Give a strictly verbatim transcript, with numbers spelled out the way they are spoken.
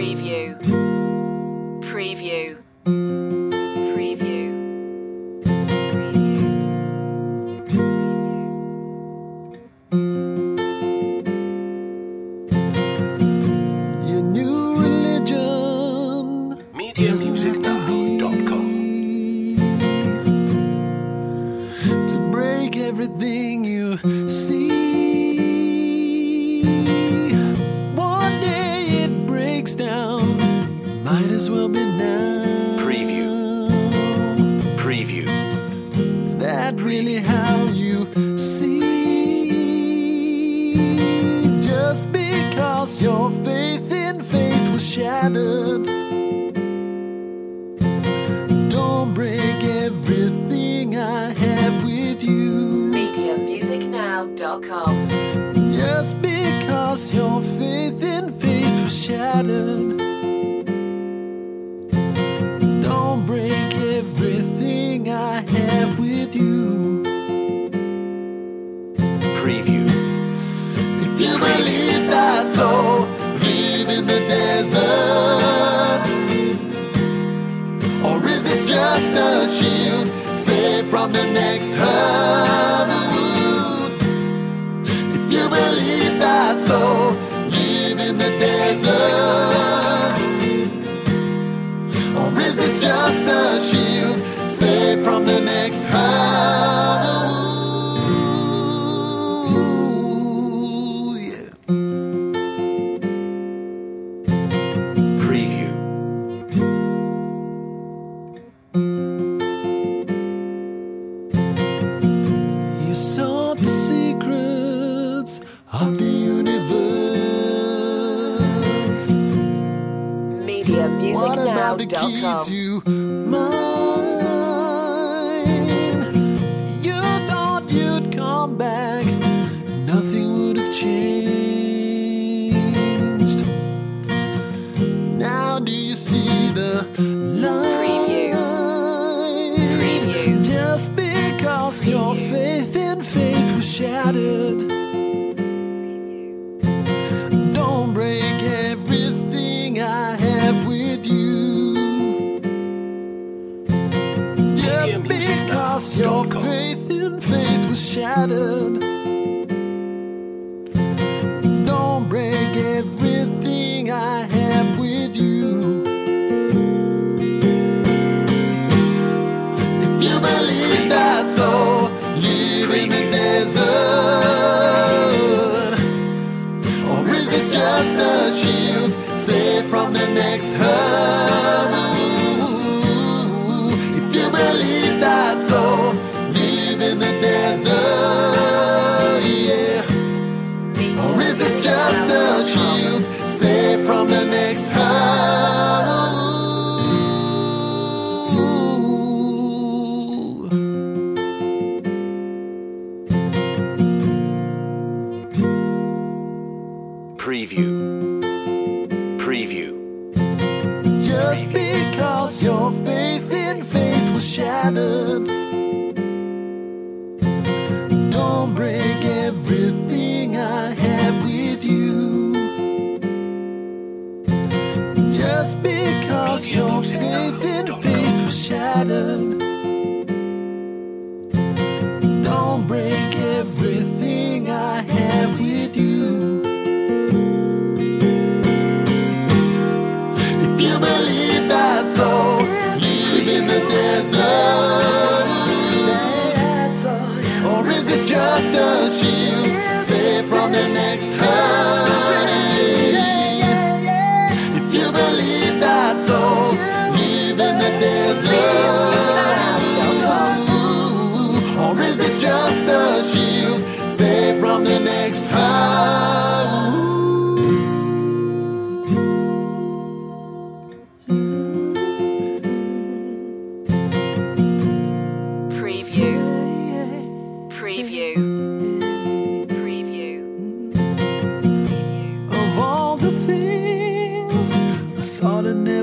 Preview. Preview. Preview. Your new religion. media music now dot com. To break everything you see. One day it breaks down. Might as well be now. Preview. Preview. Is that really how you see? Just because your faith in faith was shattered, don't break everything I have with you. media music now dot com. Just because your faith in faith was shattered, don't break everything I have with you. Preview. If you believe that, so live in the desert. Or is this just a shield saved from the next hurt? If you believe that, so live in the desert. Or is this just a shield saved from the next hurt? Yeah. Preview. You sought the secrets of the universe. media music What now about the dot key com. to mine? You thought you'd come back, nothing would have changed. Now do you see the light? Preview. Preview. Just because your faith in faith was shattered, don't break everything I have with you. Just because your faith in faith was shattered, don't break everything I have with you. If you believe that, so live in the desert. Or is this just a shield saved from the next hurt? If you believe that, so live in the desert, yeah. Or is this just a shield saved from the next hurt? Preview. Preview. Just because your faith in faith was shattered, don't break everything I have with you. Just because your faith in faith was shattered, don't break everything I have with you. If you believe that, so live in the desert. Or is this just a shield saved from the next hurt? If you believe that, so live in the desert. Or is this just a shield saved from the next hurt? Preview. Preview. Preview. Of all the things I thought I'd never